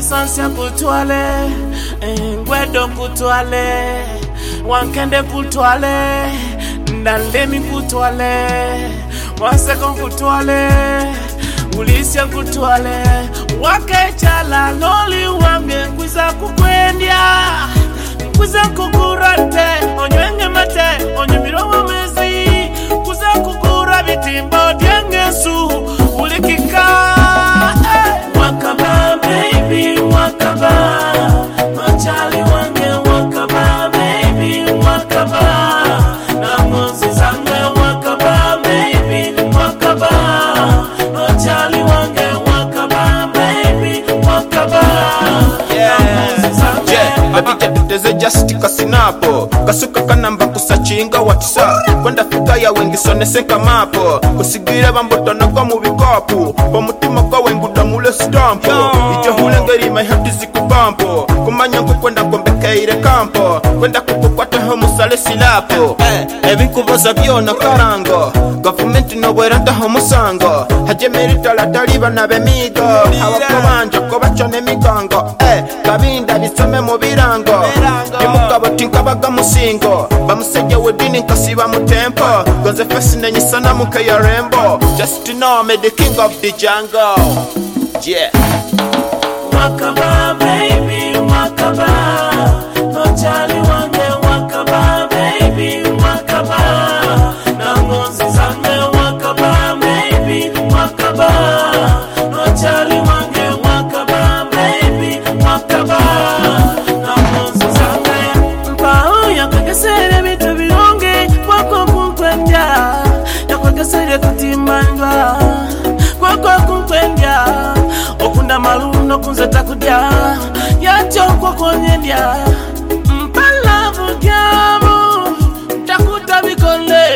Sansia kutwale, Ngwedo kutwale, Wankende kutwale, Ndalemi kutwale, Wasekon kutwale, Ulisia kutwale, Wakechala loli wange kwiza kukwendia, kwiza kukurate, onyenge mate, onyemiro wa mezi, kwiza kukura bitimbo diengesu, ulikika. Wakaba baby, wakaba, machali wange wakaba baby, wakaba, na mozi zange wakaba baby, wakaba, machali wange wakaba baby, wakaba, na mozi zange. Babija tuteze just kasinapo kasuka kanamba kusachinga WhatsApp kwenda fika ya wengi sonese kamapo kusigira bamboto nako mu bikopu po mutima kwa wenguda mule stampo ije hulengeri my heart zikubampo kumanya kwenda kombekeire kampo kwenda kukukwata ho musale silapo ebikuboza byona karango government no bweranta ho musango haje merita la taliba na bemigo abakobanja ko bacone migango kabinda bisome mu birango nimugabo tinkabaga musingo bamusejje wedini nkasiba mu tempo gonze fesi nenyisana muke ya rembo just to know I'm the king of the jungle. Yeah. Wakaba baby, wakaba, machali wange wakaba baby, wakaba, na ngozi zange wakaba baby, wakaba, machali wange wakaba baby, wakaba, na ngozi zange. Mpao ya kwekesere bitu bilonge kwako kunkwendya, ya kwekesere kutimandwa kwako kunkwendya, okunda maluno kunzeta kudya yachokwa konyendya mpalavu kyamu takuta bikole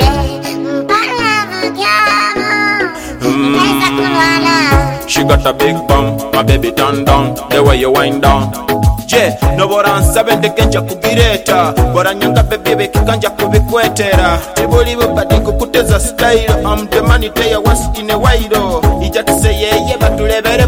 She got a big bum, my baby turn down the way you wind down. Yeah, no boran sabende kenja kugireta bora nyanga bebe kikanja kubikwetera tibuli badi kukuteza style I'm the money tell you what's in a wide ija kiseye ye batulebere